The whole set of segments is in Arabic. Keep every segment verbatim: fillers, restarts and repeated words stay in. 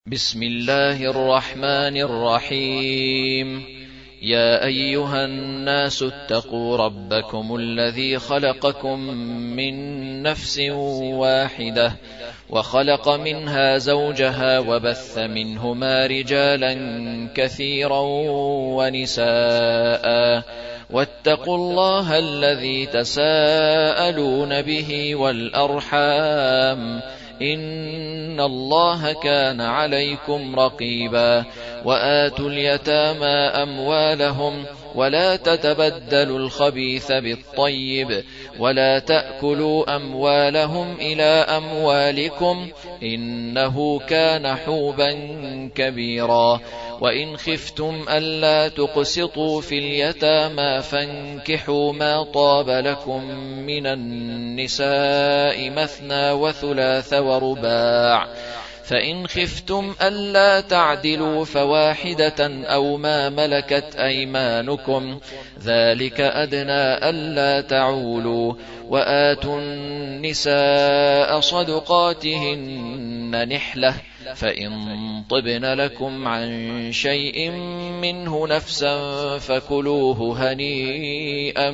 بسم الله الرحمن الرحيم. يا أيها الناس اتقوا ربكم الذي خلقكم من نفس واحدة وخلق منها زوجها وبث منهما رجالا كثيرا ونساء واتقوا الله الذي تساءلون به والأرحام إن الله كان عليكم رقيبا. وآتوا اليتامى أموالهم ولا تتبدلوا الخبيث بالطيب ولا تأكلوا أموالهم إلى أموالكم إنه كان حوبا كبيرا. وإن خفتم ألا تقسطوا في اليتامى فانكحوا ما طاب لكم من النساء مثنى وثلاث ورباع، فإن خفتم ألا تعدلوا فواحدة أو ما ملكت أيمانكم ذلك أدنى ألا تعولوا. وآتوا النساء صدقاتهن نحلة، فإن طبن لكم عن شيء منه نفسا فكلوه هنيئا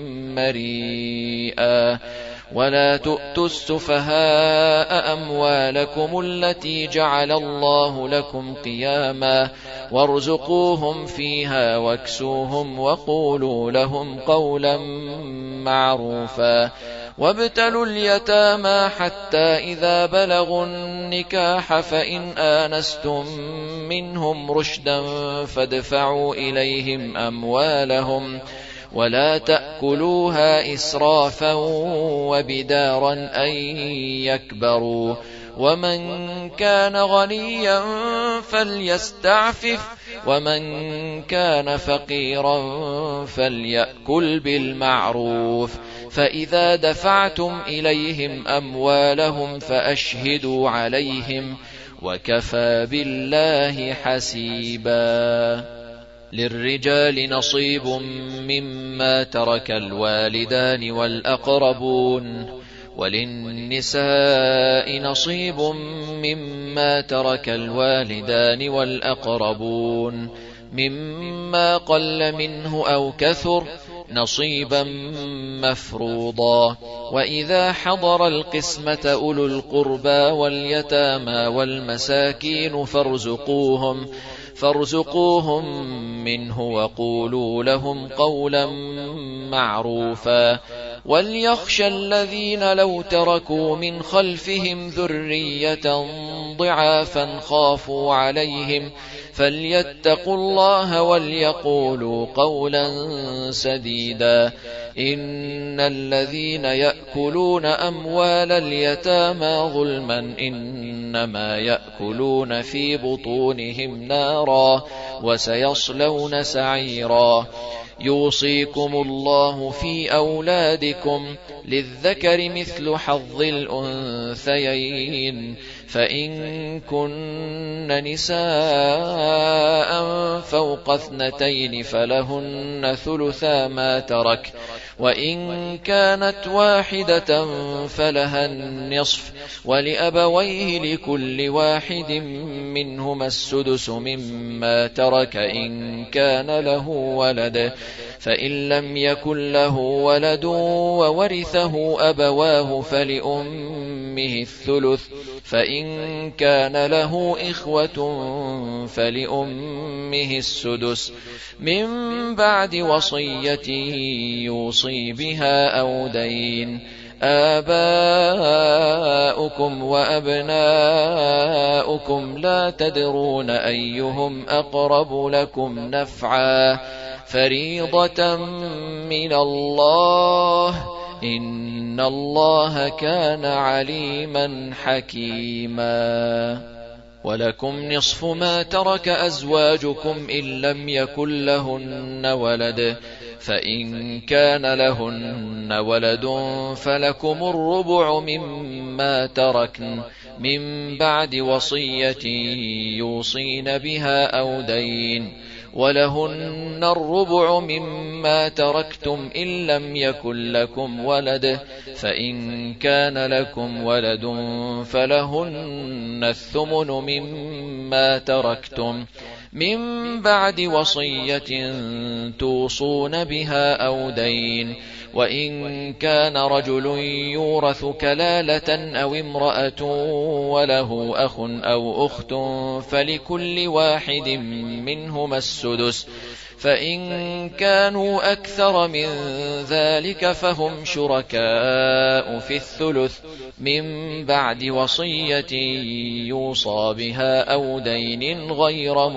مريئا. ولا تؤتوا السفهاء أموالكم التي جعل الله لكم قياما وارزقوهم فيها واكسوهم وقولوا لهم قولا معروفا. وابتلوا اليتامى حتى إذا بلغوا النكاح فإن آنستم منهم رشدا فادفعوا إليهم أموالهم ولا تأكلوها إسرافا وبدارا أن يكبروا. ومن كان غنيا فليستعفف ومن كان فقيرا فليأكل بالمعروف. فإذا دفعتم إليهم أموالهم فأشهدوا عليهم وكفى بالله حسيبا. للرجال نصيب مما ترك الوالدان والأقربون وللنساء نصيب مما ترك الوالدان والأقربون مما قل منه أو كثر نصيبا مفروضا. وإذا حضر القسمة أولو القربى واليتامى والمساكين فارزقوهم فارزقوهم منه وقولوا لهم قولا معروفا. وليخشى الذين لو تركوا من خلفهم ذرية ضعافا خافوا عليهم فليتقوا الله وليقولوا قولا سديدا. إن الذين يأكلون أموال اليتامى ظلما إنما يأكلون في بطونهم نارا وسيصلون سعيرا. يوصيكم الله في أولادكم للذكر مثل حظ الأنثيين، فإن كن نساء فوق اثنتين فلهن ثلثا ما ترك، وإن كانت واحدة فلها النصف، ولأبويه لكل واحد منهما السدس مما ترك إن كان له ولد، فإن لم يكن له ولد وورثه أبواه فلأمه الثلث، فإن كان له إخوة فلأمه السدس من بعد وصية يوصي بها أو دين. آباؤكم وأبناؤكم لا تدرون أيهم أقرب لكم نفعا فريضة من الله إن الله كان عليما حكيما. ولكم نصف ما ترك أزواجكم إن لم يكن لهن ولد، فإن كان لهن ولد فلكم الربع مما تركن من بعد وصية يوصين بها أو دين. ولهن الربع مما تركتم إن لم يكن لكم ولد فإن كان لكم ولد فلهن الثمن مما تركتم من بعد وصية توصون بها أو دين وإن كان رجل يورث كلالة أو امرأة وله أخ أو أخت فلكل واحد منهما السدس فإن كانوا أكثر من ذلك فهم شركاء في الثلث من بعد وصية يوصى بها أو دين غير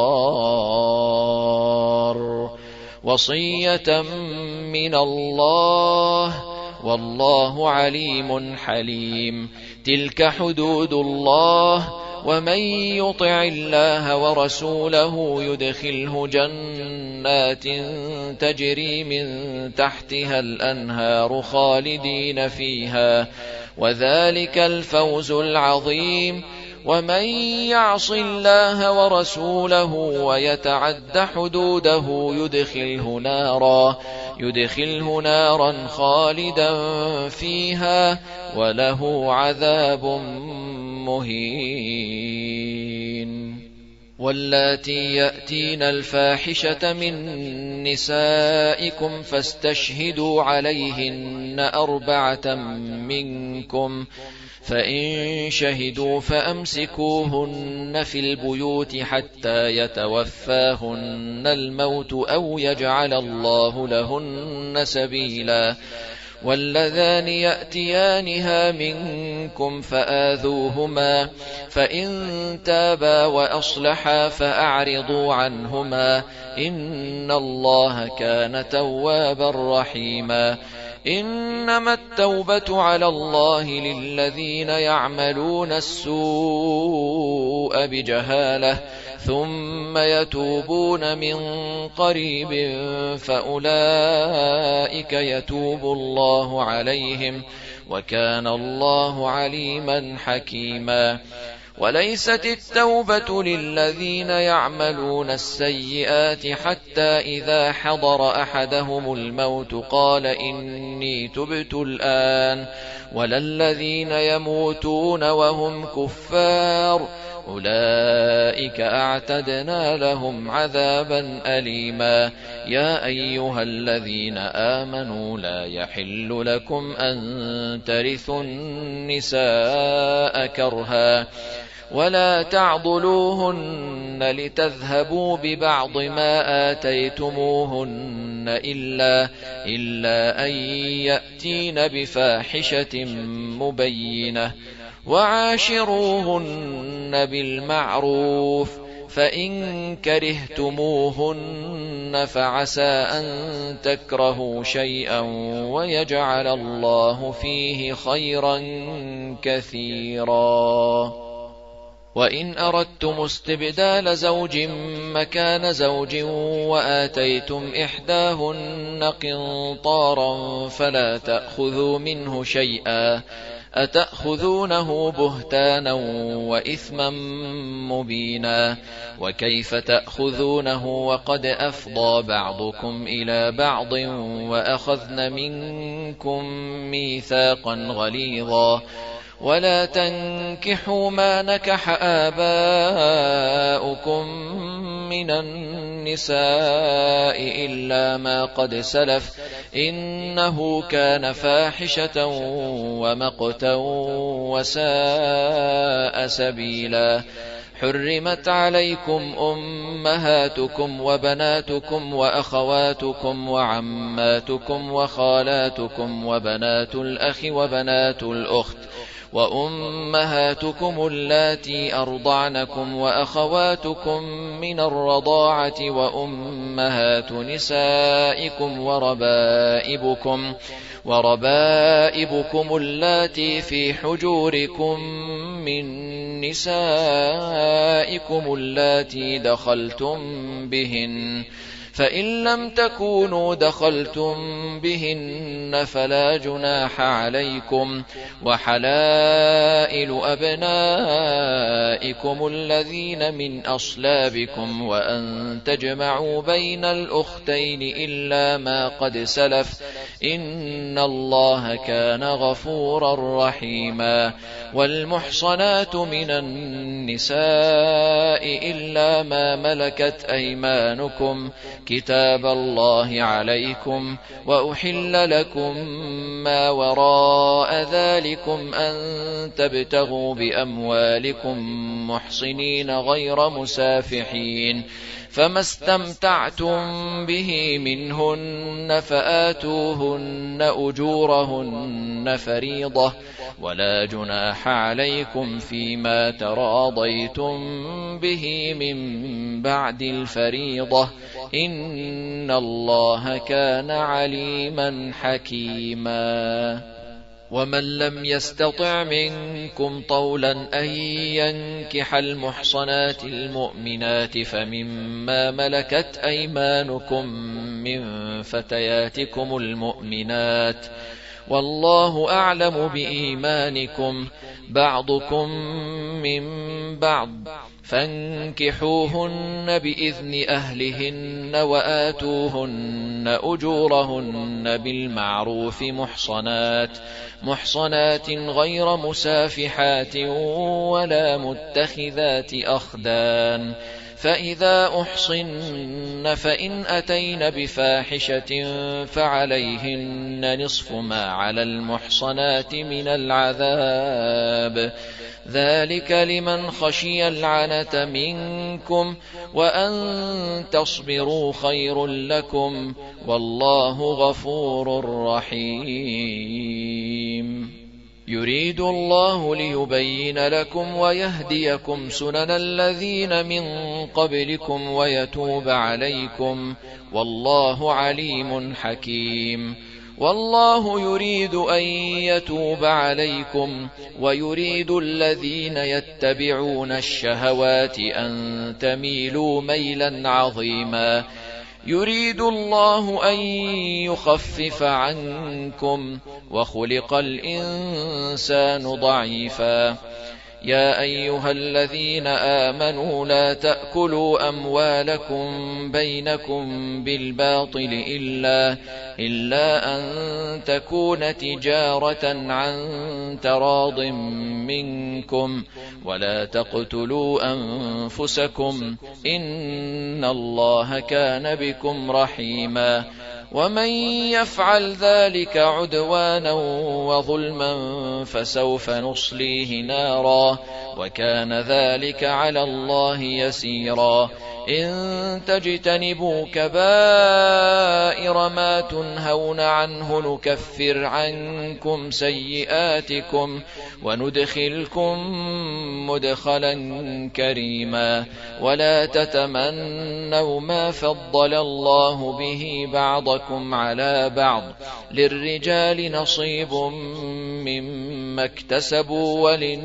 مضار وصية من الله والله عليم حليم. تلك حدود الله ومن يطع الله ورسوله يدخله جنات تجري من تحتها الأنهار خالدين فيها وذلك الفوز العظيم. ومن يعص الله ورسوله ويتعد حدوده يدخله نارا يدخله نارا خالدا فيها وله عذاب مهين. واللاتي يأتين الفاحشة من نسائكم فاستشهدوا عليهن أربعة منكم فإن شهدوا فأمسكوهن في البيوت حتى يتوفاهن الموت أو يجعل الله لهن سبيلا. واللذان يأتيانها منكم فآذوهما فإن تابا وأصلحا فأعرضوا عنهما إن الله كان توابا رحيما. إنما التوبة على الله للذين يعملون السوء بجهالة ثم يتوبون من قريب فأولئك يتوب الله عليهم وكان الله عليما حكيما. وليست التوبة للذين يعملون السيئات حتى إذا حضر أحدهم الموت قال إني تبت الآن ولا الذين يموتون وهم كفار أولئك أعتدنا لهم عذابا أليما. يا أيها الذين آمنوا لا يحل لكم أن ترثوا النساء كرها ولا تعضلوهن لتذهبوا ببعض ما آتيتموهن إلا, إلا أن يأتين بفاحشة مبينة وعاشروهن بالمعروف فإن كرهتموهن فعسى أن تكرهوا شيئا ويجعل الله فيه خيرا كثيرا. وإن أردتم استبدال زوج مكان زوج وآتيتم إحداهن قنطارا فلا تأخذوا منه شيئا أتأخذونه بهتانا وإثما مبينا. وكيف تأخذونه وقد أفضى بعضكم إلى بعض وأخذن منكم ميثاقا غليظا. ولا تنكحوا ما نكح آباؤكم من النساء إلا ما قد سلف إنه كان فاحشة ومقتا وساء سبيلا. حرمت عليكم أمهاتكم وبناتكم وأخواتكم وعماتكم وخالاتكم وبنات الأخ وبنات الأخت وأمهاتكم اللاتي أرضعنكم وأخواتكم من الرضاعة وأمهات نسائكم وربائبكم وربائبكم اللاتي في حجوركم من نسائكم اللاتي دخلتم بهن فإن لم تكونوا دخلتم بهن فلا جناح عليكم، وحلائل أبنائكم الذين من أصلابكم، وأن تجمعوا بين الأختين إلا ما قد سلف، إن الله كان غفورا رحيما. والمحصنات من النساء إلا ما ملكت أيمانكم كتاب الله عليكم، وأحل لكم ما وراء ذلكم أن تبتغوا بأموالكم محصنين غير مسافحين، فما استمتعتم به منهن فآتوهن أجورهن فريضة، ولا جناح عليكم فيما تراضيتم به من بعد الفريضة، إن الله كان عليما حكيما. ومن لم يستطع منكم طولا أن ينكح المحصنات المؤمنات فمما ملكت أيمانكم من فتياتكم المؤمنات، والله أعلم بإيمانكم، بعضكم من بعض، فانكحوهن بإذن أهلهن وآتوهن أجورهن بالمعروف محصنات محصنات غير مسافحات ولا متخذات أخدان، فإذا أحصن فإن أتين بفاحشة فعليهن نصف ما على المحصنات من العذاب، ذلك لمن خشي العنة منكم، وأن تصبروا خير لكم، والله غفور رحيم. يريد الله ليبين لكم ويهديكم سنن الذين من قبلكم ويتوب عليكم، والله عليم حكيم. والله يريد أن يتوب عليكم، ويريد الذين يتبعون الشهوات أن تميلوا ميلا عظيما. يريد الله أن يخفف عنكم، وخلق الإنسان ضعيفا. يا أيها الذين آمنوا لا تأكلوا أموالكم بينكم بالباطل إلا, إلا أن تكون تجارة عن تراض منكم، ولا تقتلوا أنفسكم، إن الله كان بكم رحيما. ومن يفعل ذلك عدوانا وظلما فسوف نصليه نارا، وكان ذلك على الله يسيرا. إن تجتنبوا كبائر ما تنهون عنه نكفر عنكم سيئاتكم وندخلكم مدخلا كريما. ولا تتمنوا ما فضل الله به بعضكم على بعض، للرجال نصيب مما اكتسبوا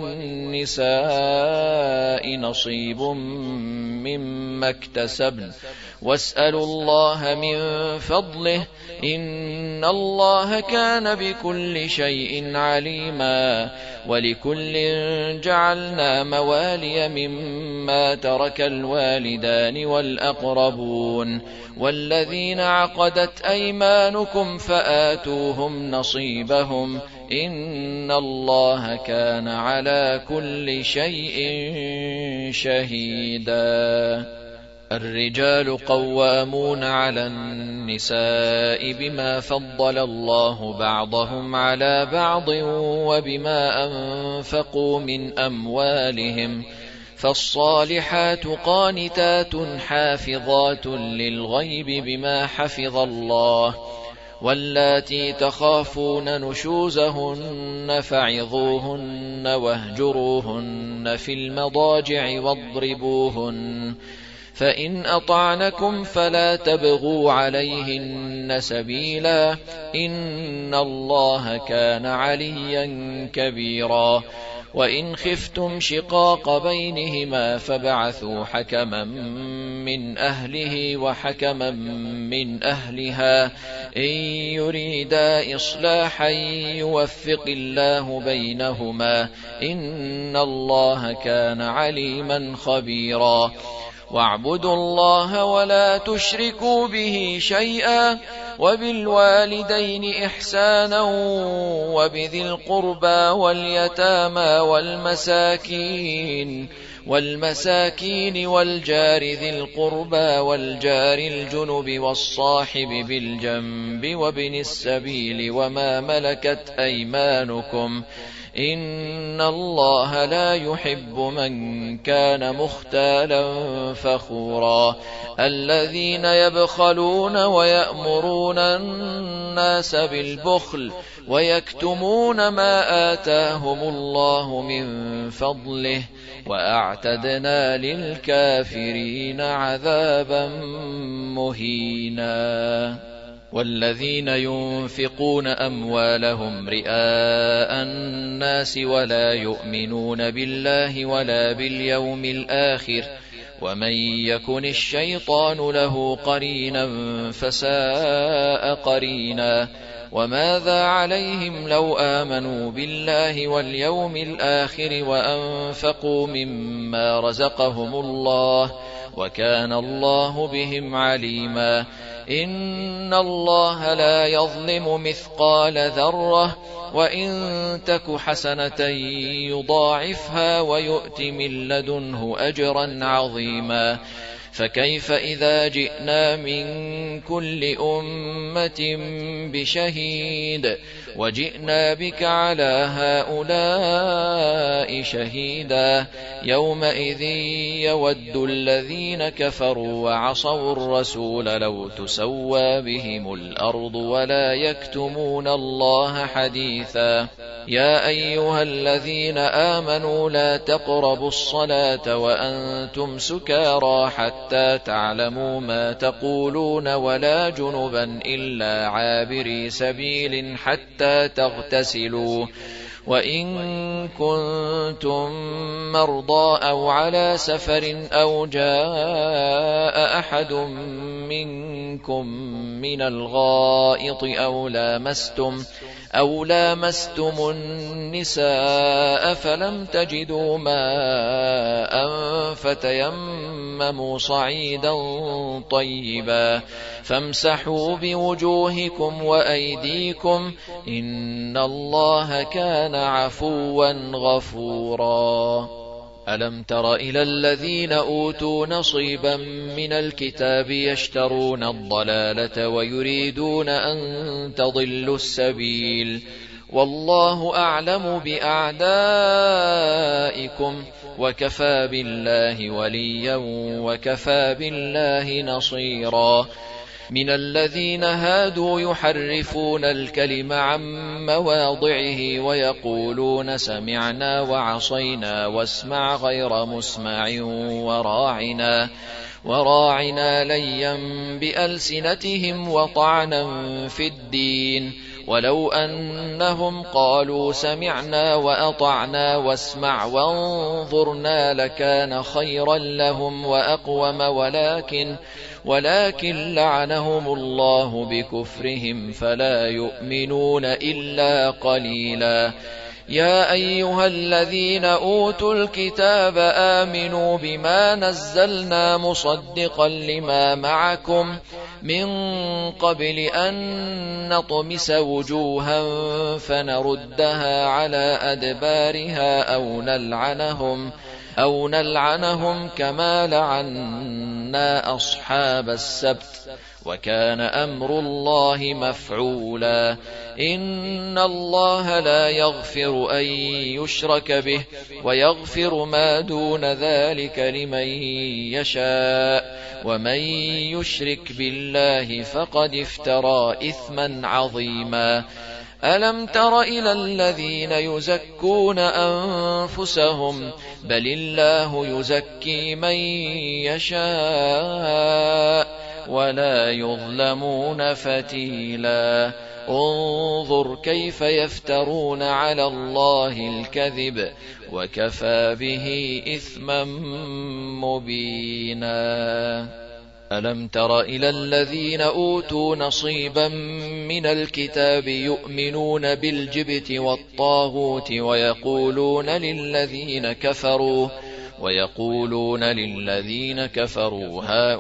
وللنساء نصيب مما اكتسبن، واسألوا الله من فضله، إن الله كان بكل شيء عليما. ولكل جعلنا موالي مما ترك الوالدان والأقربون، والذين عقدت أيمانكم فآتوهم نصيبهم، إن الله كان على كل شيء شهيدا. الرجال قوامون على النساء بما فضل الله بعضهم على بعض وبما أنفقوا من أموالهم، فالصالحات قانتات حافظات للغيب بما حفظ الله، واللاتي تخافون نشوزهن فعظوهن واهجروهن في المضاجع واضربوهن، فإن أطعنكم فلا تبغوا عليهن سبيلا، إن الله كان عليا كبيرا. وإن خفتم شقاق بينهما فابعثوا حكما من أهله وحكما من أهلها إن يريدا إصلاحا يوفق الله بينهما إن الله كان عليما خبيرا. واعبدوا الله ولا تشركوا به شيئا وبالوالدين إحسانا وبذي القربى واليتامى والمساكين والمساكين والجار ذي القربى والجار الجنب والصاحب بالجنب وابن السبيل وما ملكت أيمانكم إن الله لا يحب من كان مختالا فخورا. الذين يبخلون ويأمرون الناس بالبخل ويكتمون ما آتاهم الله من فضله وأعتدنا للكافرين عذابا مهينا. والذين ينفقون أموالهم رئاء الناس ولا يؤمنون بالله ولا باليوم الآخر ومن يكن الشيطان له قرينا فساء قرينا. وماذا عليهم لو آمنوا بالله واليوم الآخر وأنفقوا مما رزقهم الله وكان الله بهم عليما. إن الله لا يظلم مثقال ذرة وإن تك حسنة يضاعفها ويؤت من لدنه أجرا عظيما. فكيف إذا جئنا من كل أمة بشهيد وجئنا بك على هؤلاء شهيدا يومئذ يود الذين كفروا وعصوا الرسول لو تسوى بهم الأرض ولا يكتمون الله حديثا. يا أيها الذين آمنوا لا تقربوا الصلاة وأنتم سكارى حتى تعلموا ما تقولون ولا جنبا إلا عابري سبيل حتى تغتسلوا وإن كنتم مرضى أو على سفر أو جاء أحد منكم من الغائط أو لامستم أو لامستم النساء فلم تجدوا ماء فتيمموا صعيدا طيبا فامسحوا بوجوهكم وأيديكم إن الله كان عفوا غفورا. ألم تر إلى الذين أوتوا نصيبا من الكتاب يشترون الضلالة ويريدون أن تضلوا السبيل والله أعلم بأعدائكم وكفى بالله وليا وكفى بالله نصيرا. من الذين هادوا يحرفون الكلم عن مواضعه ويقولون سمعنا وعصينا واسمع غير مسمع وراعنا وراعنا ليا بألسنتهم وطعنا في الدين ولو أنهم قالوا سمعنا وأطعنا واسمع وانظرنا لكان خيرا لهم وأقوم ولكن ولكن لعنهم الله بكفرهم فلا يؤمنون إلا قليلا. يا أيها الذين أوتوا الكتاب آمنوا بما نزلنا مصدقا لما معكم من قبل أن نطمس وجوها فنردها على أدبارها أو نلعنهم أو نلعنهم كما لعنا أصحاب السبت وكان أمر الله مفعولا. إن الله لا يغفر أن يشرك به ويغفر ما دون ذلك لمن يشاء ومن يشرك بالله فقد افترى إثما عظيما. ألم تر إلى الذين يزكون أنفسهم بل الله يزكي من يشاء ولا يظلمون فتيلا. انظر كيف يفترون على الله الكذب وكفى به إثما مبينا. ألم تر إلى الذين أوتوا نصيبا من الكتاب يؤمنون بالجبت والطاغوت ويقولون للذين كفروا ويقولون للذين كفروا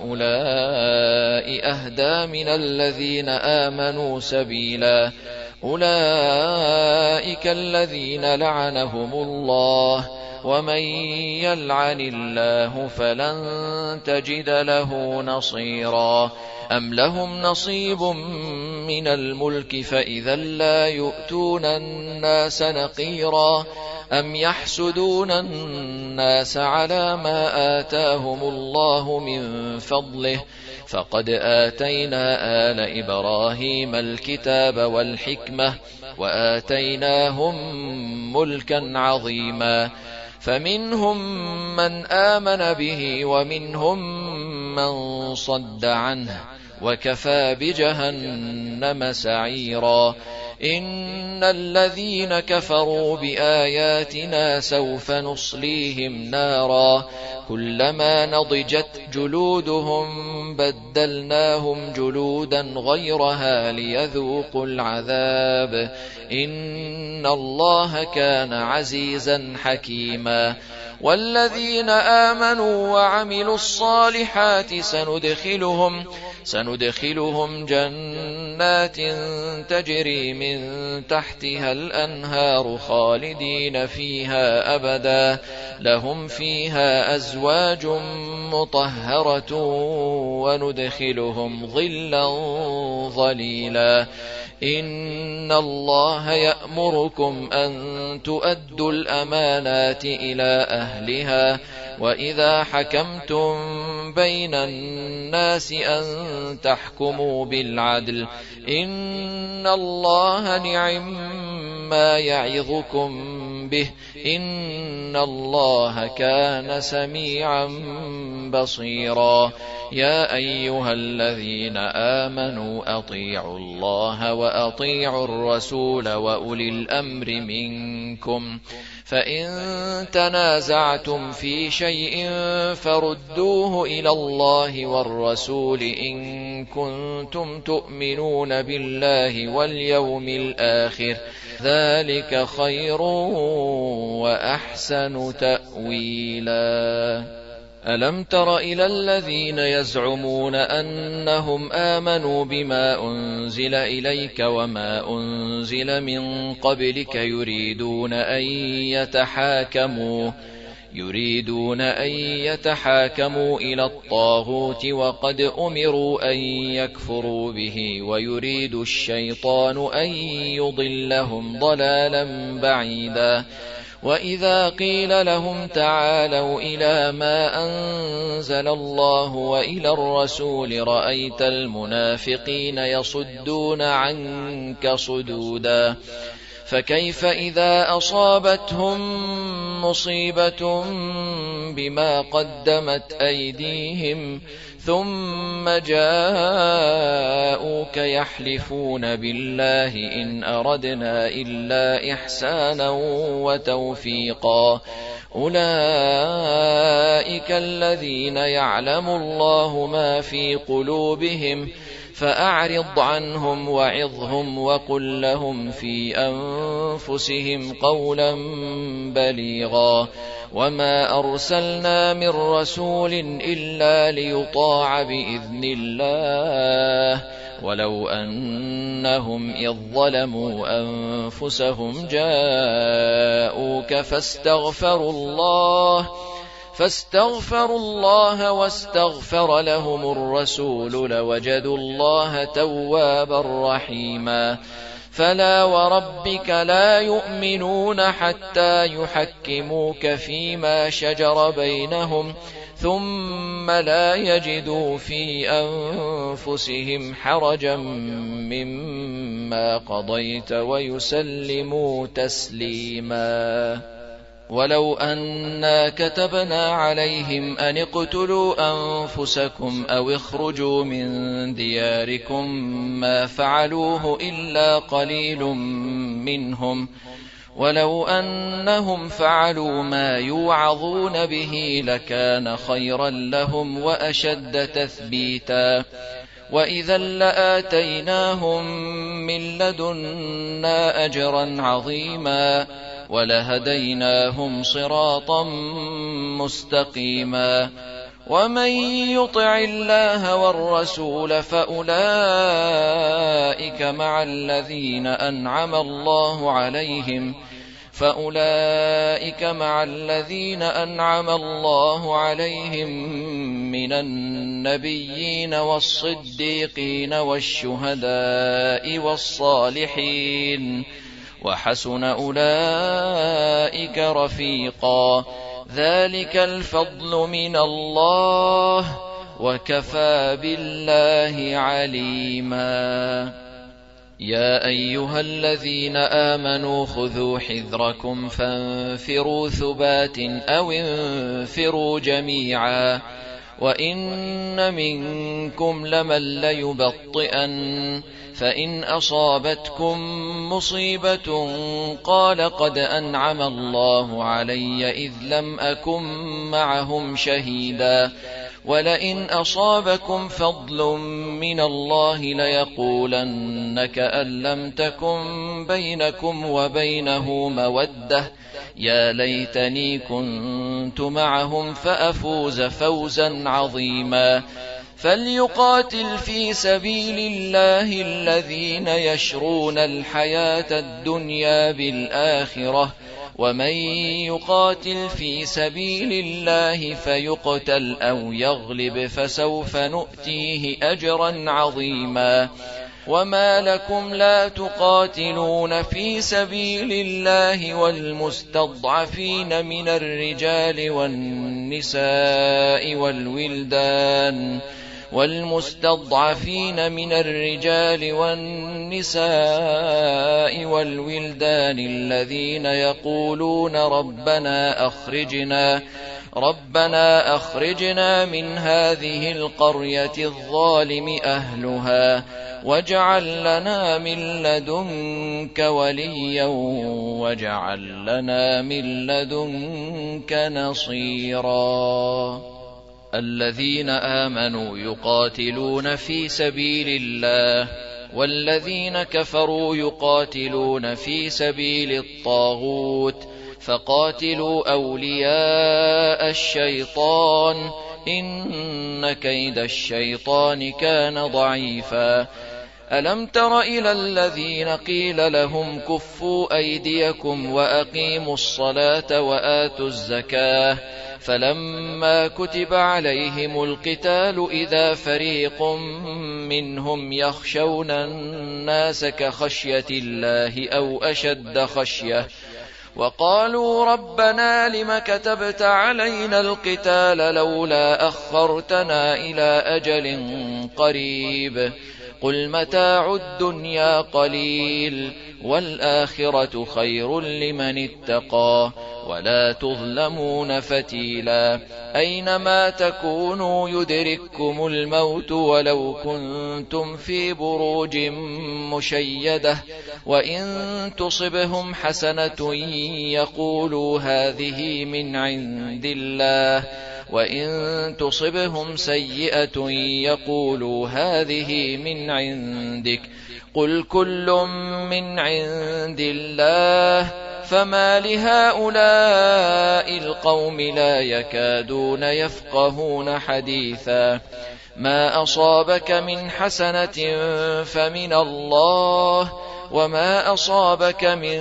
هؤلاء أهدى من الذين آمنوا سبيلا أولئك الذين لعنهم الله ومن يلعن الله فلن تجد له نصيرا. أم لهم نصيب من الملك فإذا لا يؤتون الناس نقيرا أم يحسدون الناس على ما آتاهم الله من فضله فقد آتينا آل إبراهيم الكتاب والحكمة وآتيناهم ملكا عظيما فمنهم من آمن به ومنهم من صد عنه وكفى بجهنم سعيرا. إن الذين كفروا بآياتنا سوف نصليهم نارا كلما نضجت جلودهم بدلناهم جلودا غيرها ليذوقوا العذاب إن الله كان عزيزا حكيما. والذين آمنوا وعملوا الصالحات سندخلهم سندخلهم جنات تجري من تحتها الأنهار خالدين فيها أبدا لهم فيها أزواج مطهرة وندخلهم ظلا ظليلا. إن الله يأمركم أن تؤدوا الأمانات إلى أهلها وإذا حكمتم بين الناس أن تحكموا بالعدل إن الله نعم ما يعظكم به إن الله كان سميعا بصيرا. يا أيها الذين آمنوا أطيعوا الله وأطيعوا الرسول وأولي الأمر منكم فإن تنازعتم في شيء فردوه إلى الله والرسول إن كنتم تؤمنون بالله واليوم الآخر ذلك خير وأحسن تأويلا. ألم تر إلى الذين يزعمون أنهم آمنوا بما أنزل إليك وما أنزل من قبلك يريدون أن يتحاكموا يريدون أن يتحاكموا إلى الطاغوت وقد أمروا أن يكفروا به ويريد الشيطان أن يضلهم ضلالا بعيدا. وإذا قيل لهم تعالوا إلى ما أنزل الله وإلى الرسول رأيت المنافقين يصدون عنك صدودا. فكيف إذا أصابتهم مصيبة بما قدمت أيديهم ثم جاءوك يحلفون بالله إن أردنا إلا إحسانا وتوفيقا أولئك الذين يعلم الله ما في قلوبهم فأعرض عنهم وعظهم وقل لهم في أنفسهم قولا بليغا. وما أرسلنا من رسول إلا ليطاع بإذن الله ولو أنهم إذ ظلموا أنفسهم جاءوك فاستغفروا الله فاستغفروا الله واستغفر لهم الرسول لوجدوا الله توابا رحيما. فلا وربك لا يؤمنون حتى يحكموك فيما شجر بينهم ثم لا يجدوا في أنفسهم حرجا مما قضيت ويسلموا تسليما. ولو أنا كتبنا عليهم أن اقتلوا أنفسكم أو اخرجوا من دياركم ما فعلوه إلا قليل منهم ولو أنهم فعلوا ما يوعظون به لكان خيرا لهم وأشد تثبيتا وإذا لآتيناهم من لدنا أجرا عظيما ولهديناهم صراطا مستقيما ومن يطع الله والرسول فأولئك مع الذين أنعم الله عليهم فأولئك مع الذين أنعم الله عليهم من النبيين والصديقين والشهداء والصالحين وحسن أولئك رفيقا ذلك الفضل من الله وكفى بالله عليما يا أيها الذين آمنوا خذوا حذركم فانفروا ثبات أو انفروا جميعا وإن منكم لمن ليبطئن فإن أصابتكم مصيبة قال قد أنعم الله علي إذ لم أكن معهم شهيدا ولئن أصابكم فضل من الله ليقولن كأن لم تكن بينكم وبينه مودة يا ليتني كنت معهم فأفوز فوزا عظيما فليقاتل في سبيل الله الذين يشرون الحياة الدنيا بالآخرة ومن يقاتل في سبيل الله فيقتل أو يغلب فسوف نؤتيه أجرا عظيما وما لكم لا تقاتلون في سبيل الله والمستضعفين من الرجال والنساء والولدان والمستضعفين من الرجال والنساء والولدان الذين يقولون ربنا أخرجنا ربنا أخرجنا من هذه القرية الظالم أهلها واجعل لنا من لدنك وليا واجعل لنا من لدنك نصيرا الذين آمنوا يقاتلون في سبيل الله والذين كفروا يقاتلون في سبيل الطاغوت فقاتلوا أولياء الشيطان إن كيد الشيطان كان ضعيفا ألم تر إلى الذين قيل لهم كفوا أيديكم وأقيموا الصلاة وآتوا الزكاة فلما كتب عليهم القتال إذا فريق منهم يخشون الناس كخشية الله أو أشد خشية وقالوا ربنا لم كتبت علينا القتال لولا أخرتنا إلى أجل قريب قل متاع الدنيا قليل والآخرة خير لمن اتقى ولا تظلمون فتيلا أينما تكونوا يدرككم الموت ولو كنتم في بروج مشيدة وإن تصبهم حسنة يقولوا هذه من عند الله وإن تصبهم سيئة يقولوا هذه من عندك قل كل من عند الله فما لهؤلاء القوم لا يكادون يفقهون حديثا ما أصابك من حسنة فمن الله وما أصابك من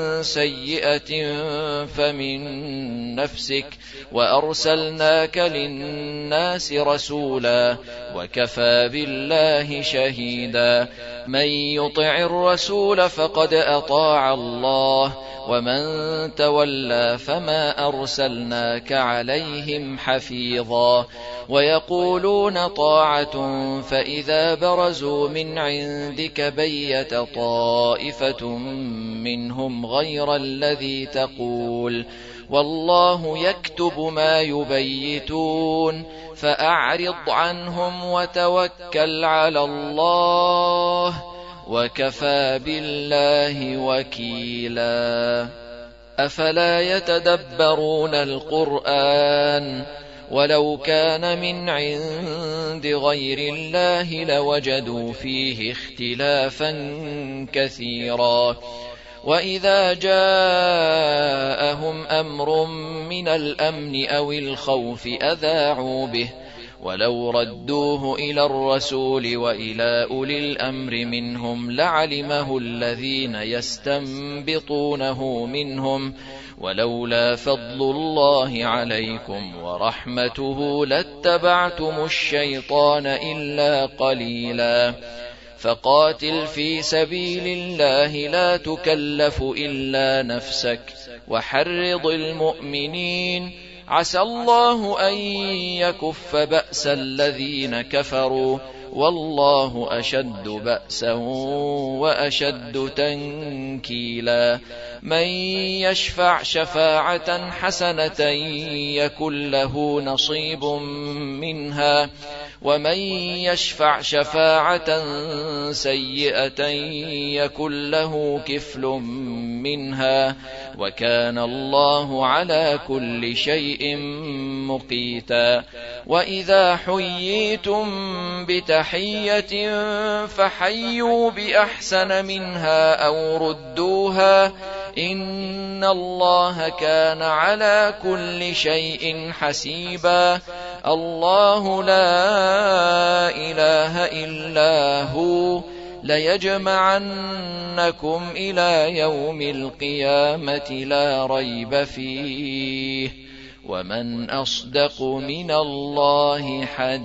سيئة فمن نفسك وأرسلناك للناس رسولا وكفى بالله شهيدا من يطع الرسول فقد أطاع الله ومن تولى فما أرسلناك عليهم حفيظا ويقولون طاعة فإذا برزوا من عندك بيت طائفة منهم غير الذي تقول والله يكتب ما يبيتون فأعرض عنهم وتوكل على الله وكفى بالله وكيلا. أفلا يتدبرون القرآن ولو كان من عند غير الله لوجدوا فيه اختلافا كثيرا. وإذا جاءهم أمر من الأمن أو الخوف أذاعوا به ولو ردوه إلى الرسول وإلى أولي الأمر منهم لعلمه الذين يستنبطونه منهم ولولا فضل الله عليكم ورحمته لاتبعتم الشيطان إلا قليلا. فقاتل في سبيل الله لا تكلف إلا نفسك وحرض المؤمنين عسى الله أن يكف بأس الذين كفروا والله أشد بأسا وأشد تنكيلا. من يشفع شفاعة حسنة يكن له نصيب منها ومن يشفع شفاعة سيئة يكن له كفل منها وكان الله على كل شيء مقيتا. وإذا حييتم بتحية فحيوا بأحسن منها أو ردوها إن الله كان على كل شيء حسيبا. الله لا إله إلا هو ليجمعنكم إلى يوم القيامة لا ريب فيه ومن أصدق من الله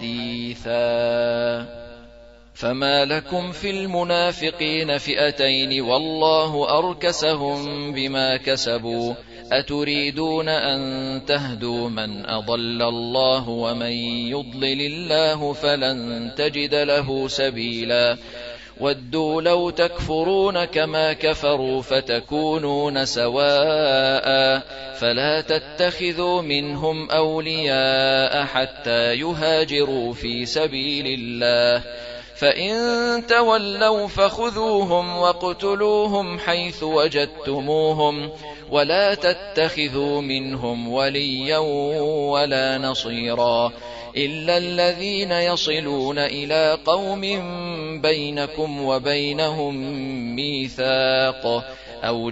حديثا. فما لكم في المنافقين فئتين والله أركسهم بما كسبوا أتريدون أن تهدوا من أضل الله ومن يضلل الله فلن تجد له سبيلا. ودوا لو تكفرون كما كفروا فتكونون سواء فلا تتخذوا منهم أولياء حتى يهاجروا في سبيل الله فإن تولوا فخذوهم واقتلوهم حيث وجدتموهم ولا تتخذوا منهم وليا ولا نصيرا إلا الذين يصلون إلى قوم بينكم وبينهم ميثاق أو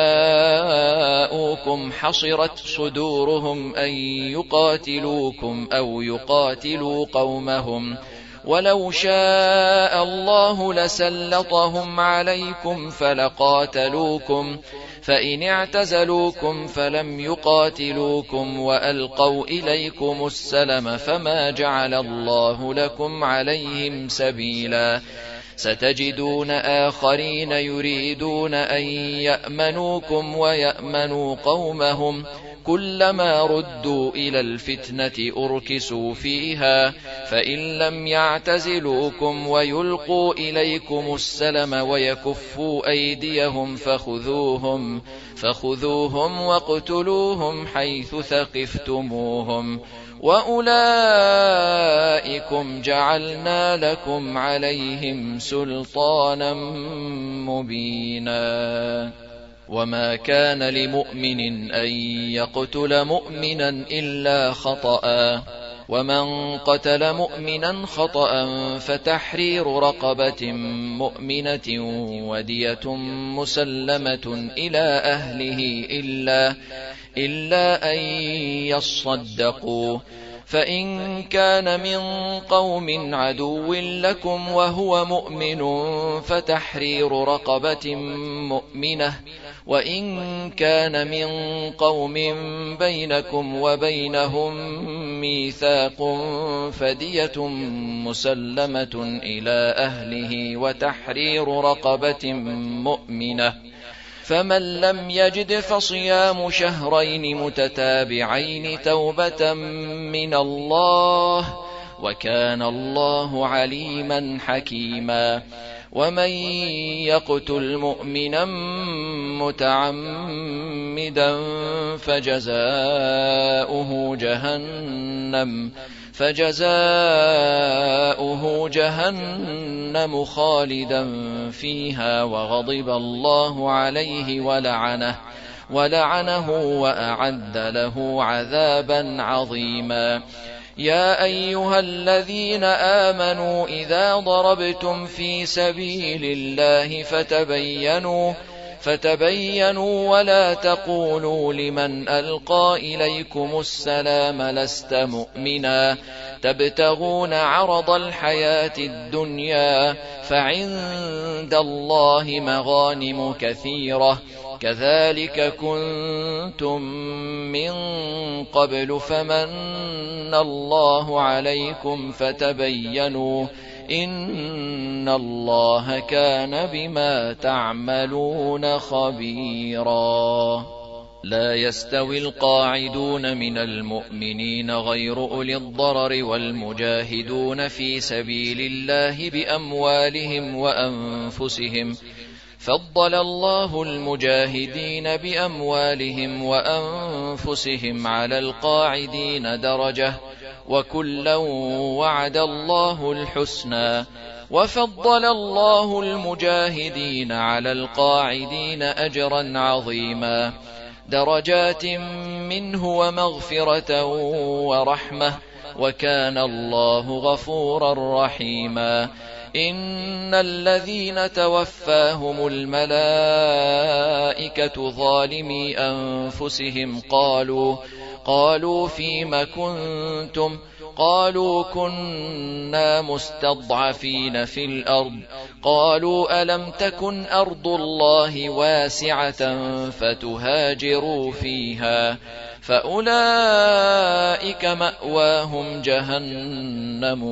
جاءوكم حصرت صدورهم أن يقاتلوكم أو يقاتلوا قومهم ولو شاء الله لسلطهم عليكم فلقاتلوكم فإن اعتزلوكم فلم يقاتلوكم وألقوا إليكم السلم فما جعل الله لكم عليهم سبيلا. ستجدون آخرين يريدون أن يأمنوكم ويأمنوا قومهم كلما ردوا إلى الفتنة أركسوا فيها فإن لم يعتزلوكم ويلقوا إليكم السلم ويكفوا أيديهم فخذوهم فخذوهم واقتلوهم حيث ثقفتموهم وأولئكم جعلنا لكم عليهم سلطانا مبينا. وما كان لمؤمن أن يقتل مؤمنا إلا خطأ ومن قتل مؤمنا خطأ فتحرير رقبة مؤمنة ودية مسلمة إلى أهله إلا, إلا أن يصدقوا فإن كان من قوم عدو لكم وهو مؤمن فتحرير رقبة مؤمنة وإن كان من قوم بينكم وبينهم ميثاق فدية مسلمة إلى أهله وتحرير رقبة مؤمنة فمن لم يجد فصيام شهرين متتابعين توبة من الله وكان الله عليما حكيما. ومن يقتل مؤمنا متعمدا خالدا فجزاؤه جهنم فجزاؤه جهنم خالدا فيها وغضب الله عليه ولعنه ولعنه وأعد له عذابا عظيما. يا أيها الذين آمنوا إذا ضربتم في سبيل الله فتبينوا فتبينوا ولا تقولوا لمن ألقى إليكم السلام لست مؤمنا تبتغون عرض الحياة الدنيا فعند الله مغانم كثيرة كذلك كنتم من قبل فمن الله عليكم فتبينوا إن الله كان بما تعملون خبيرا. لا يستوي القاعدون من المؤمنين غير أولي الضرر والمجاهدون في سبيل الله بأموالهم وأنفسهم فضل الله المجاهدين بأموالهم وأنفسهم على القاعدين درجة وكلا وعد الله الحسنى وفضل الله المجاهدين على القاعدين أجرا عظيما درجات منه ومغفرة ورحمة وكان الله غفورا رحيما. إن الذين توفاهم الملائكة ظالمي أنفسهم قالوا قالوا فيم كنتم قالوا كنا مستضعفين في الأرض قالوا ألم تكن أرض الله واسعة فتهاجروا فيها فأولئك مأواهم جهنم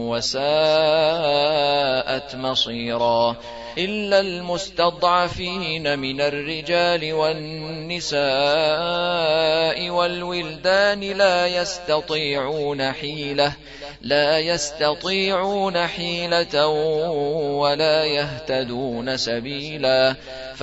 وساءت مصيرا إلا المستضعفين من الرجال والنساء والولدان لا يستطيعون حيلة لا يستطيعون حيلة ولا يهتدون سبيلا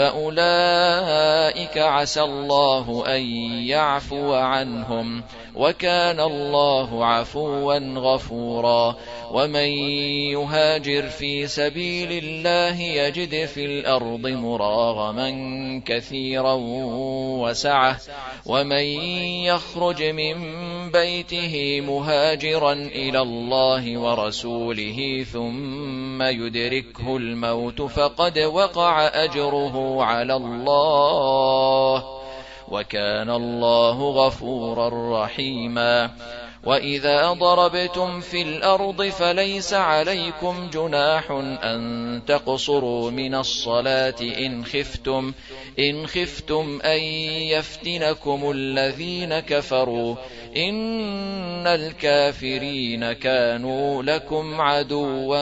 فأولئك عسى الله أن يعفو عنهم وكان الله عفوا غفورا. ومن يهاجر في سبيل الله يجد في الأرض مراغما كثيرا وسعة ومن يخرج من بيته مهاجرا إلى الله ورسوله ثم يدركه الموت فقد وقع أجره على الله وكان الله غفورا رحيما. وإذا ضربتم في الأرض فليس عليكم جناح أن تقصروا من الصلاة إن خفتم إن خفتم أن يفتنكم الذين كفروا إن الكافرين كانوا لكم عدوا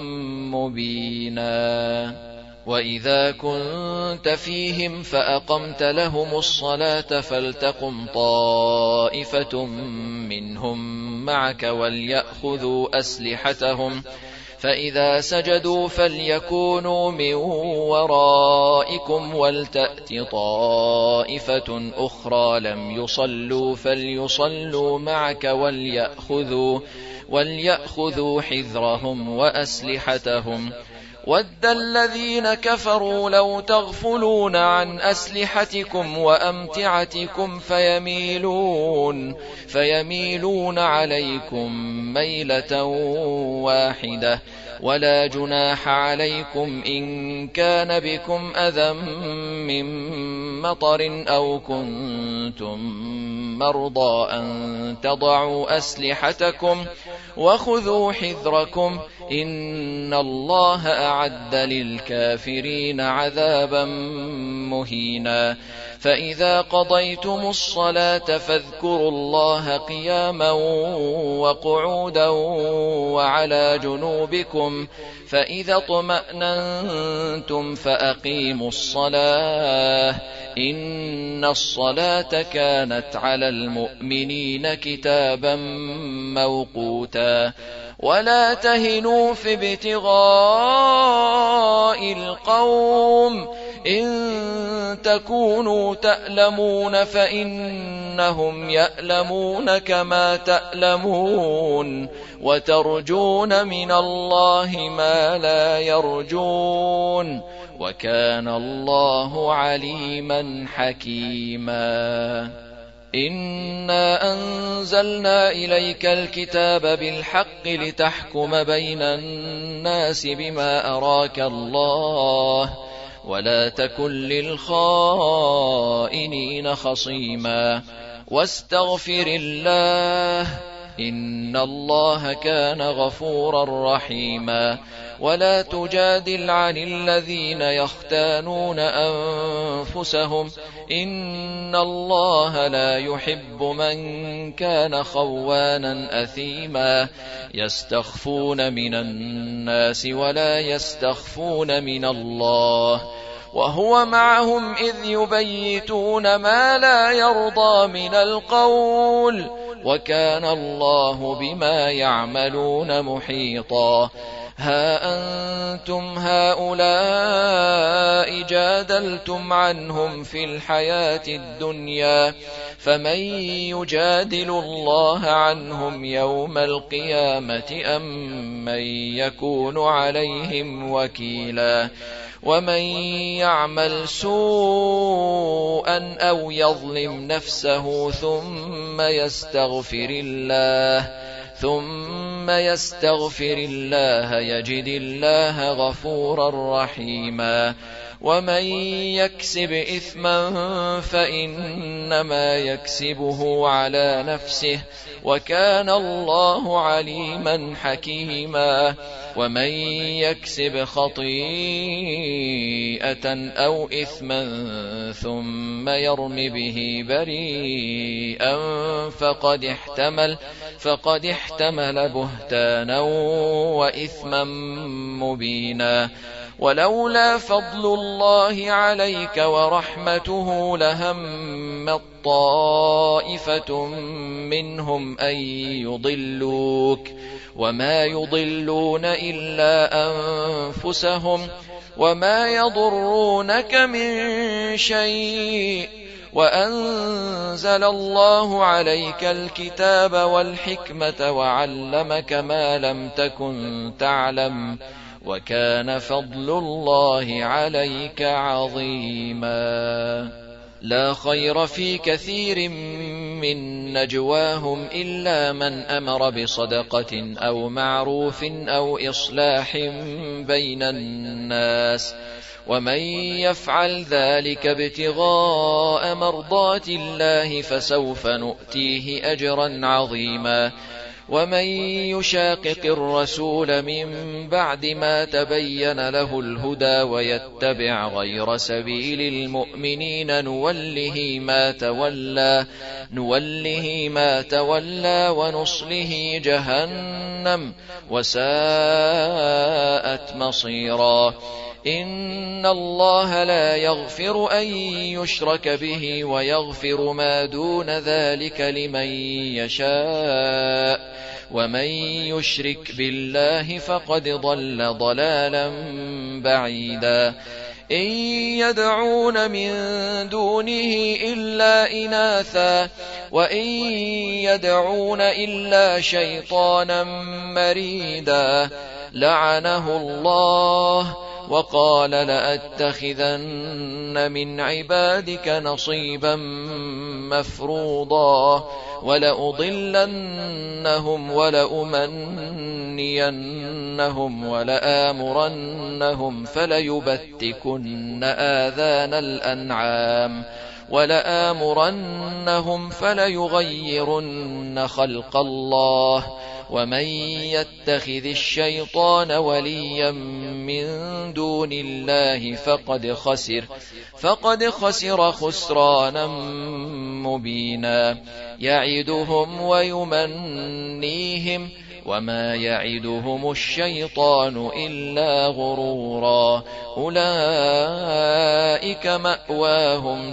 مبينا. وإذا كنت فيهم فأقمت لهم الصلاة فلتقم طائفة منهم معك وليأخذوا أسلحتهم فإذا سجدوا فليكونوا من ورائكم ولتأت طائفة أخرى لم يصلوا فليصلوا معك وليأخذوا, وليأخذوا حذرهم وأسلحتهم ود الذين كفروا لو تغفلون عن أسلحتكم وأمتعتكم فيميلون, فيميلون عليكم ميلة واحدة ولا جناح عليكم إن كان بكم أذى من مطر أو كنتم مرضى أن تضعوا أسلحتكم وخذوا حذركم إن الله أعد للكافرين عذابا مهينا. فإذا قضيتم الصلاة فاذكروا الله قياما وقعودا وعلى جنوبكم فإذا اطمأننتم فأقيموا الصلاة إن الصلاة كانت على المؤمنين كتابا موقوتا. ولا تهنوا في ابتغاء القوم إن تكونوا تألمون فإنهم يألمون كما تألمون وترجون من الله ما لا يرجون وكان الله عليما حكيما. إنا أنزلنا إليك الكتاب بالحق لتحكم بين الناس بما أراك الله ولا تكن للخائنين خصيما واستغفر الله إن الله كان غفورا رحيما. ولا تجادل عن الذين يختانون أنفسهم إن الله لا يحب من كان خوانا أثيما يستخفون من الناس ولا يستخفون من الله وهو معهم إذ يبيتون ما لا يرضى من القول وكان الله بما يعملون محيطا. ها أنتم هؤلاء جادلتم عنهم في الحياة الدنيا فمن يجادل الله عنهم يوم القيامة أم من يكون عليهم وكيلا. ومن يعمل سوءا أو يظلم نفسه ثم يستغفر الله ثم يستغفر الله يجد الله غفورا رحيما. ومن يكسب إثما فإنما يكسبه على نفسه وكان الله عليما حكيما. ومن يكسب خطيئة أو إثما ثم يرم به بريئا فقد احتمل فقد احتمل بهتانا وإثما مبينا. ولولا فضل الله عليك ورحمته لهمت طائفة منهم أن يضلوك وما يضلون إلا أنفسهم وما يضرونك من شيء وأنزل الله عليك الكتاب والحكمة وعلمك ما لم تكن تعلم وكان فضل الله عليك عظيما. لا خير في كثير من نجواهم إلا من أمر بصدقة أو معروف أو إصلاح بين الناس ومن يفعل ذلك ابتغاء مرضات الله فسوف نؤتيه أجرا عظيما. ومن يشاقق الرسول من بعد ما تبين له الهدى ويتبع غير سبيل المؤمنين نوله ما تولى نوله ما تولى ونصله جهنم وساءت مصيرا. إن الله لا يغفر أن يشرك به ويغفر ما دون ذلك لمن يشاء ومن يشرك بالله فقد ضل ضلالا بعيدا. إن يدعون من دونه إلا إناثا وإن يدعون إلا شيطانا مريدا لعنه الله وقال لأتخذن من عبادك نصيبا مفروضا ولأضلنهم ولأمنينهم ولآمرنهم فليبتكن آذان الأنعام ولآمرنهم فليغيرن خلق الله ومن يتخذ الشيطان وليا من دون الله فقد خسر فقد خسر خسرانا مبينا. يعدهم ويمنيهم وما يعدهم الشيطان إلا غرورا. أولئك مأواهم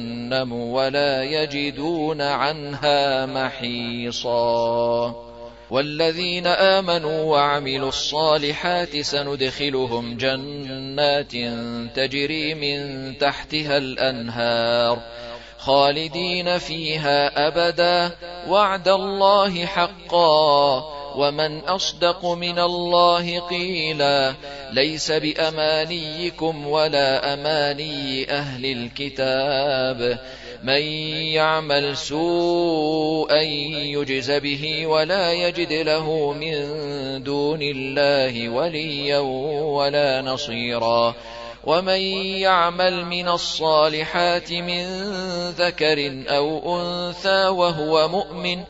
جهنم ولا يجدون عنها محيصا. والذين آمنوا وعملوا الصالحات سندخلهم جنات تجري من تحتها الأنهار خالدين فيها أبدا وعد الله حقا ومن أصدق من الله قيلا ليس بأمانيكم ولا أماني أهل الكتاب من يعمل سوءا يجز به ولا يجد له من دون الله وليا ولا نصيرا ومن يعمل من الصالحات من ذكر أو أنثى وهو مؤمن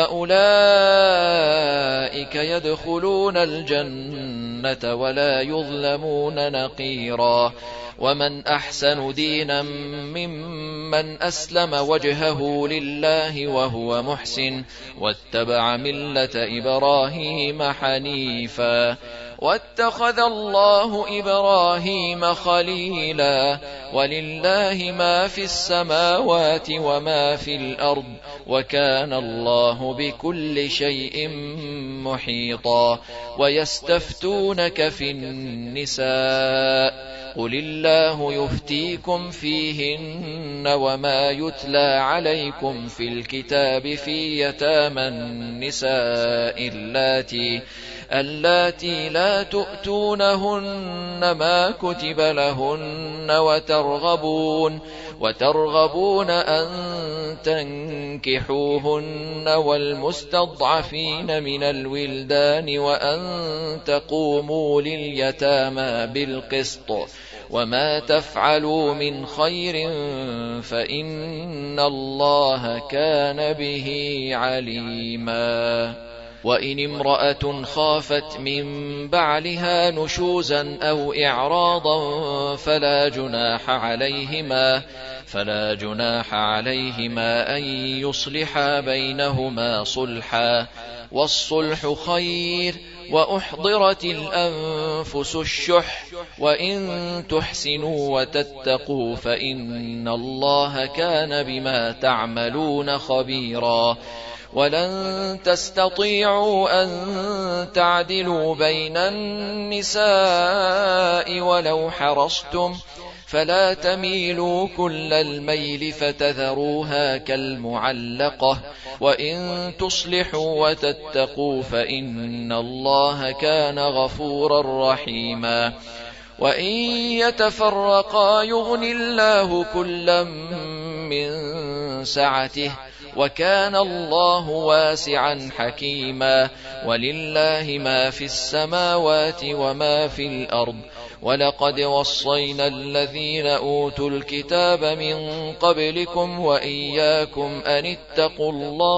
فأولئك يدخلون الجنة ولا يظلمون نقيرا ومن أحسن دينا ممن أسلم وجهه لله وهو محسن واتبع ملة إبراهيم حنيفا واتخذ الله إبراهيم خليلا ولله ما في السماوات وما في الأرض وكان الله بكل شيء محيطا ويستفتونك في النساء قل الله يفتيكم فيهن وما يتلى عليكم في الكتاب في يتامى النساء اللاتي اللاتي لا تؤتونهن ما كتب لهن وترغبون وترغبون أن تنكحوهن والمستضعفين من الولدان وأن تقوموا لليتامى بالقسط وما تفعلوا من خير فإن الله كان به عليما وإن امرأة خافت من بعلها نشوزا أو إعراضا فلا جناح عليهما فلا جناح عليهما أن يصلحا بينهما صلحا والصلح خير وأحضرت الأنفس الشح وإن تحسنوا وتتقوا فإن الله كان بما تعملون خبيرا ولن تستطيعوا أن تعدلوا بين النساء ولو حرصتم فلا تميلوا كل الميل فتذروها كالمعلقة وإن تصلحوا وتتقوا فإن الله كان غفورا رحيما وإن يتفرقا يغن الله كلا من سعته وكان الله واسعا حكيما ولله ما في السماوات وما في الأرض ولقد وصينا الذين أوتوا الكتاب من قبلكم وإياكم أن اتقوا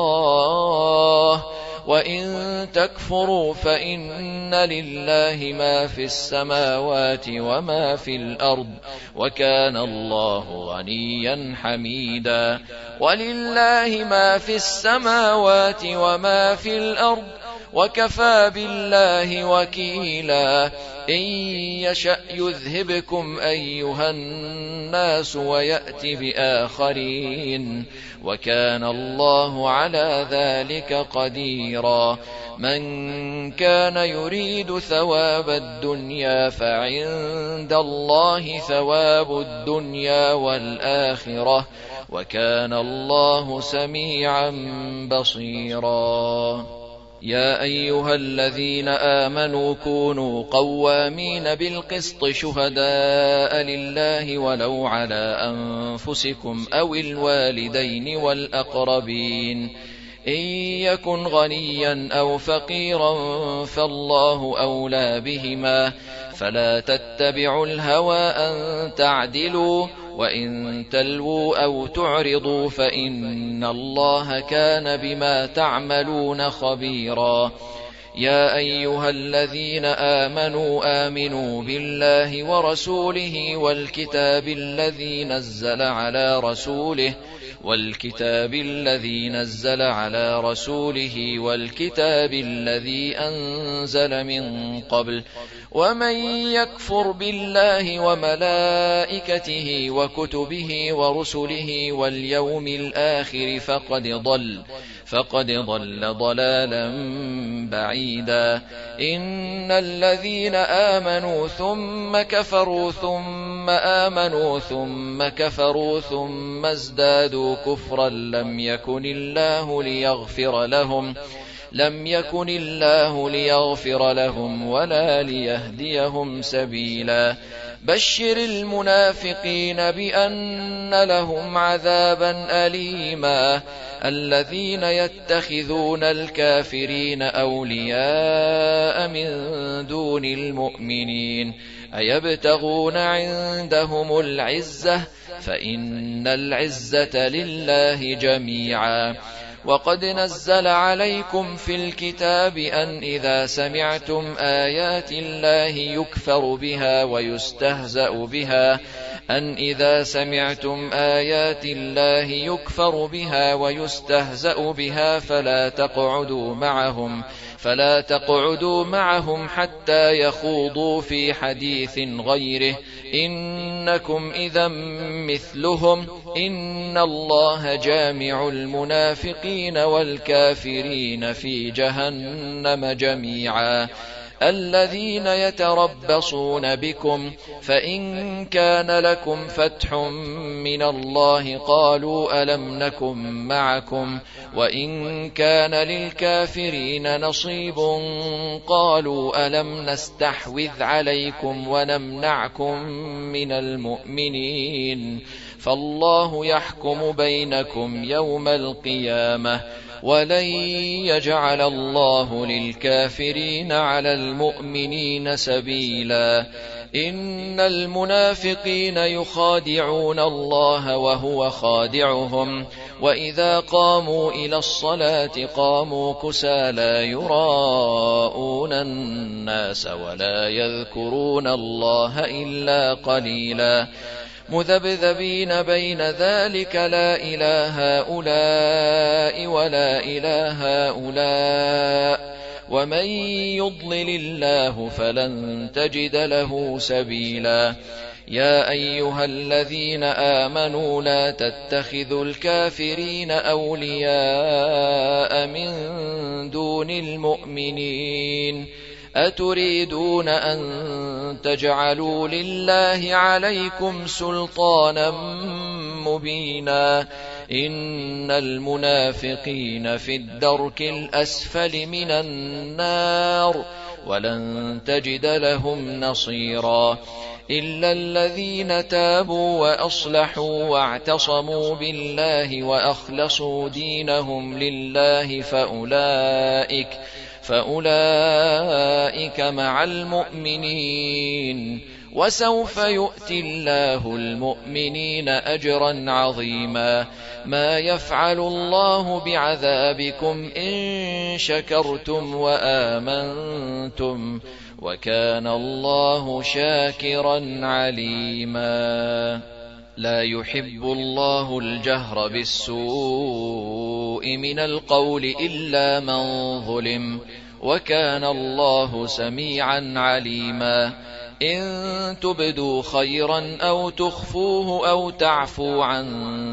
الله وإن تكفروا فإن لله ما في السماوات وما في الأرض وكان الله غنيا حميدا ولله ما في السماوات وما في الأرض وكفى بالله وكيلا إن يشأ يذهبكم أيها الناس ويأت بآخرين وكان الله على ذلك قديرا من كان يريد ثواب الدنيا فعند الله ثواب الدنيا والآخرة وكان الله سميعا بصيرا يا أيها الذين آمنوا كونوا قوامين بالقسط شهداء لله ولو على أنفسكم أو الوالدين والأقربين إن يكن غنيا أو فقيرا فالله أولى بهما فلا تتبعوا الهوى أن تعدلوا وإن تلووا أو تعرضوا فإن الله كان بما تعملون خبيرا يا أيها الذين آمنوا آمنوا بالله ورسوله والكتاب الذي نزل على رسوله والكتاب الذي نزل على رسوله والكتاب الذي أنزل من قبل ومن يكفر بالله وملائكته وكتبه ورسله واليوم الآخر فقد ضل فقد ضل ضلالا بعيدا. إن الذين آمنوا ثم كفروا ثم آمنوا ثم كفروا ثم ازدادوا كفرا لم يكن الله ليغفر لهم لم يكن الله ليغفر لهم ولا ليهديهم سبيلا. بشر المنافقين بأن لهم عذابا أليما. الذين يتخذون الكافرين أولياء من دون المؤمنين أيبتغون عندهم العزة فإن العزة لله جميعا. وقد نزل عليكم في الكتاب أن إذا سمعتم آيات الله يكفر بها ويستهزأ بها أن إذا سمعتم آيات الله يكفر بها ويستهزأ بها فلا تقعدوا معهم فلا تقعدوا معهم حتى يخوضوا في حديث غيره إنكم إذا مثلهم إن الله جامع المنافقين والكافرين في جهنم جميعا. الذين يتربصون بكم فإن كان لكم فتح من الله قالوا ألم نكن معكم وإن كان للكافرين نصيب قالوا ألم نستحوذ عليكم ونمنعكم من المؤمنين فالله يحكم بينكم يوم القيامة ولن يجعل الله للكافرين على المؤمنين سبيلا. إن المنافقين يخادعون الله وهو خادعهم وإذا قاموا إلى الصلاة قاموا كسالى يراءون الناس ولا يذكرون الله إلا قليلا. مذبذبين بين ذلك لا إله هؤلاء ولا إله هؤلاء ومن يضلل الله فلن تجد له سبيلا. يا أيها الذين آمنوا لا تتخذوا الكافرين أولياء من دون المؤمنين أتريدون أن تجعلوا لله عليكم سلطانا مبينا. إن المنافقين في الدرك الأسفل من النار ولن تجد لهم نصيرا إلا الذين تابوا وأصلحوا واعتصموا بالله وأخلصوا دينهم لله فأولئك فأولئك مع المؤمنين وسوف يؤتي الله المؤمنين أجرا عظيما. ما يفعل الله بعذابكم إن شكرتم وآمنتم وكان الله شاكرا عليما. لا يحب الله الجهر بالسوء من القول إلا من ظلم وكان الله سميعا عليما. إن تبدوا خيرا أو تخفوه أو تعفوا عن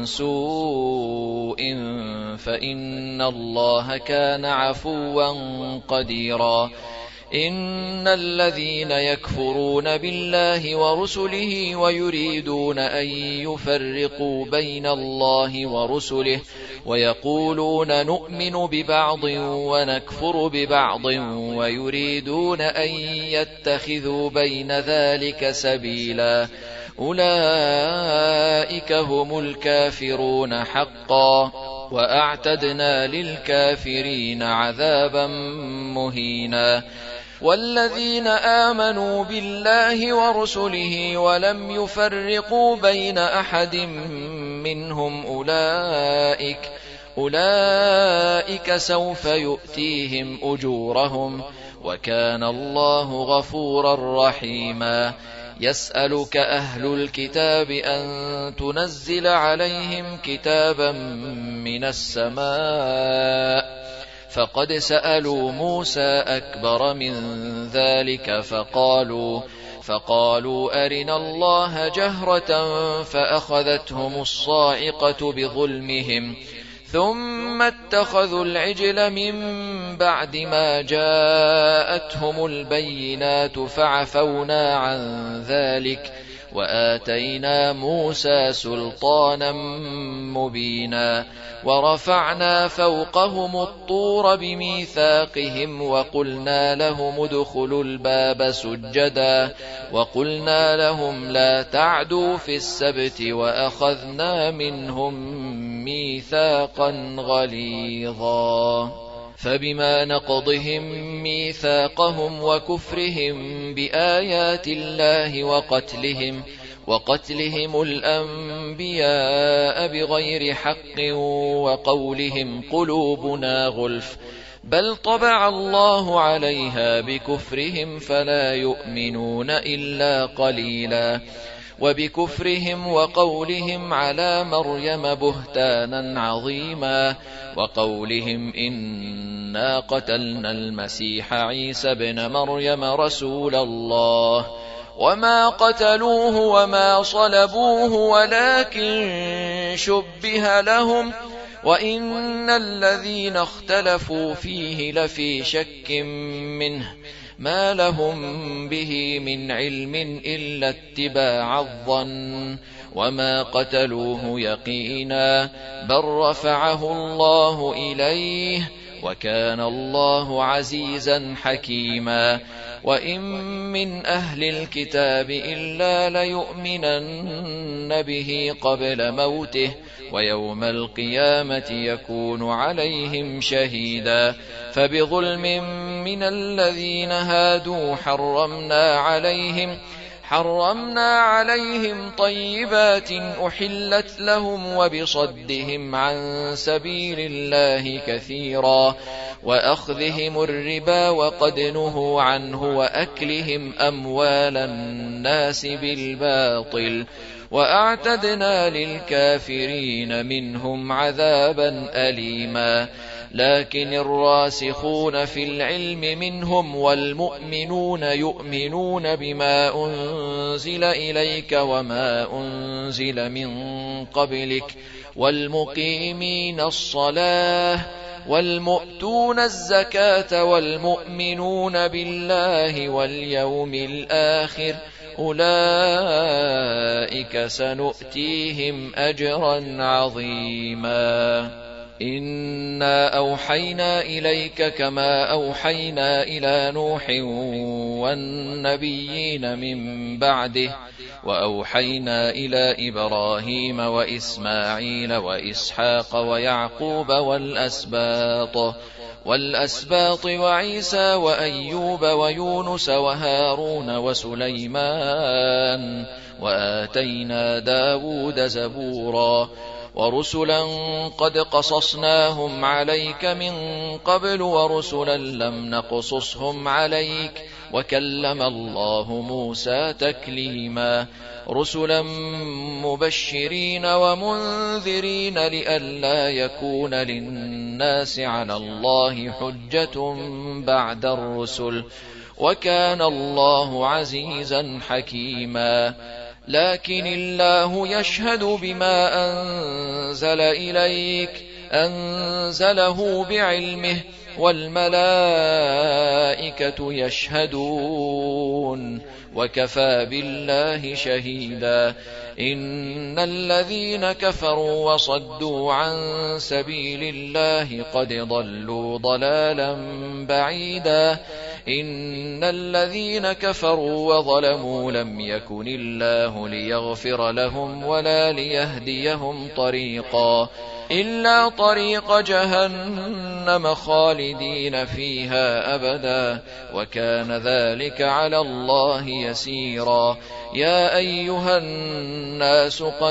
سوء فإن الله كان عفوا قديرا. إن الذين يكفرون بالله ورسله ويريدون أن يفرقوا بين الله ورسله ويقولون نؤمن ببعض ونكفر ببعض ويريدون أن يتخذوا بين ذلك سبيلا أولئك هم الكافرون حقا وأعتدنا للكافرين عذابا مهينا. والذين آمنوا بالله ورسله ولم يفرقوا بين أحد منهم أولئك أولئك سوف يؤتيهم أجورهم وكان الله غفورا رحيما. يسألك أهل الكتاب أن تنزل عليهم كتابا من السماء فقد سألوا موسى أكبر من ذلك فقالوا فقالوا أرنا الله جهرة فأخذتهم الصاعقة بظلمهم ثم اتخذوا العجل من بعد ما جاءتهم البينات فعفونا عن ذلك وآتينا موسى سلطانا مبينا ورفعنا فوقهم الطور بميثاقهم وقلنا لهم ادخلوا الباب سجدا وقلنا لهم لا تعدوا في السبت وأخذنا منهم ميثاقا غليظا فبما نقضهم ميثاقهم وكفرهم بآيات الله وقتلهم وقتلهم الأنبياء بغير حق وقولهم قلوبنا غلف بل طبع الله عليها بكفرهم فلا يؤمنون إلا قليلا وبكفرهم وقولهم على مريم بهتانا عظيما وقولهم إنا قتلنا المسيح عيسى ابن مريم رسول الله وما قتلوه وما صلبوه ولكن شبه لهم وإن الذين اختلفوا فيه لفي شك منه ما لهم به من علم إلا اتباع الظن وما قتلوه يقينا بل رفعه الله إليه وكان الله عزيزا حكيما وإن من أهل الكتاب إلا ليؤمنن به قبل موته ويوم القيامة يكون عليهم شهيدا فبظلم من الذين هادوا حرمنا عليهم حرمنا عليهم طيبات أحلت لهم وبصدهم عن سبيل الله كثيرا وأخذهم الربا وقد نهوا عنه وأكلهم أموال الناس بالباطل وأعتدنا للكافرين منهم عذابا أليما لكن الراسخون في العلم منهم والمؤمنون يؤمنون بما أنزل إليك وما أنزل من قبلك والمقيمين الصلاة والمؤتون الزكاة والمؤمنون بالله واليوم الآخر أولئك سنؤتيهم أجرا عظيما إنا أوحينا إليك كما أوحينا إلى نوح والنبيين من بعده وأوحينا إلى إبراهيم وإسماعيل وإسحاق ويعقوب والأسباط والأسباط وعيسى وأيوب ويونس وهارون وسليمان وآتينا داود زبورا ورسلا قد قصصناهم عليك من قبل ورسلا لم نقصصهم عليك وكلم الله موسى تكليما رسلا مبشرين ومنذرين لئلا يكون للناس على الله حجة بعد الرسل وكان الله عزيزا حكيما لكن الله يشهد بما أنزل إليك أنزله بعلمه والملائكة يشهدون وكفى بالله شهيدا إن الذين كفروا وصدوا عن سبيل الله قد ضلوا ضلالا بعيدا إن الذين كفروا وظلموا لم يكن الله ليغفر لهم ولا ليهديهم طريقا إلا طريق جهنم خالدين فيها أبدا وكان ذلك على الله يسيرا يا أيها الناس قد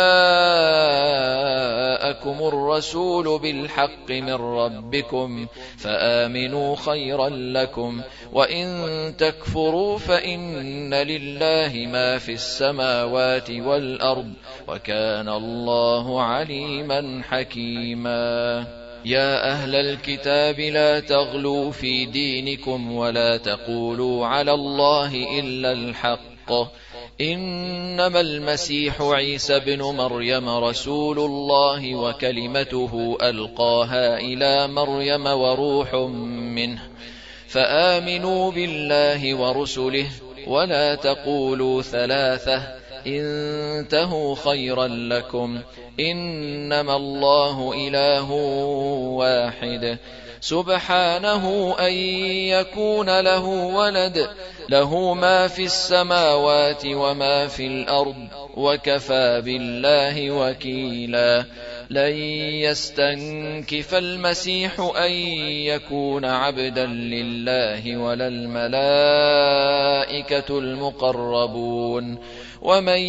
جاءكم الرسول بالحق من ربكم فآمنوا خيرا لكم وإن تكفروا فإن لله ما في السماوات والأرض وكان الله عليما حكيما يا أهل الكتاب لا تغلوا في دينكم ولا تقولوا على الله إلا الحق إنما المسيح عيسى بن مريم رسول الله وكلمته ألقاها إلى مريم وروح منه فآمنوا بالله ورسله ولا تقولوا ثلاثة انتهوا خيرا لكم إنما الله إله واحد سبحانه أن يكون له ولد له ما في السماوات وما في الأرض وكفى بالله وكيلا لن يستنكف المسيح أن يكون عبدا لله ولا الملائكة المقربون ومن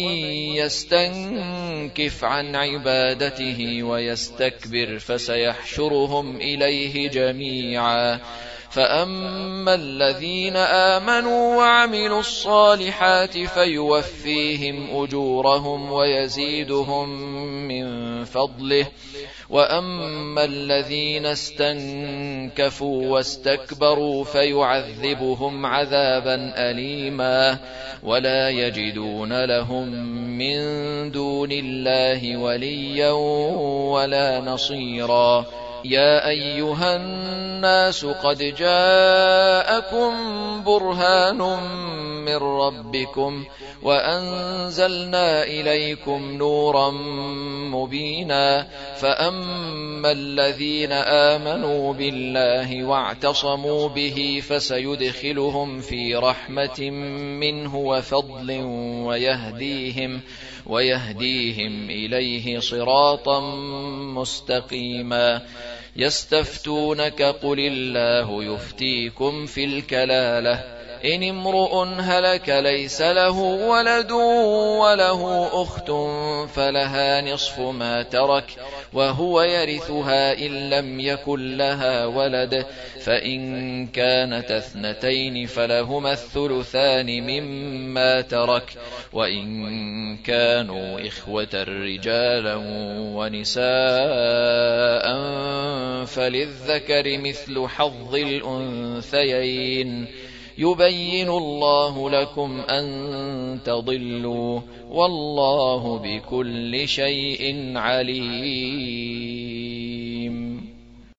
يستنكف عن عبادته ويستكبر فسيحشرهم إليه جميعا فأما الذين آمنوا وعملوا الصالحات فيوفيهم أجورهم ويزيدهم من فضله وأما الذين استنكفوا واستكبروا فيعذبهم عذابا أليما ولا يجدون لهم من دون الله وليا ولا نصيرا يا أيها الناس قد جاءكم برهان من ربكم وأنزلنا إليكم نورا مبينا فأما الذين آمنوا بالله واعتصموا به فسيدخلهم في رحمة منه وفضل ويهديهم ويهديهم إليه صراطا مستقيما يستفتونك قل الله يفتيكم في الكلالة إن امرؤ هلك ليس له ولد وله أخت فلها نصف ما ترك وهو يرثها إن لم يكن لها ولد فإن كانت اثنتين فلهما الثلثان مما ترك وإن كانوا إخوة رجالا ونساء فللذكر مثل حظ الأنثيين يبين الله لكم أن تضلوا والله بكل شيء عليم.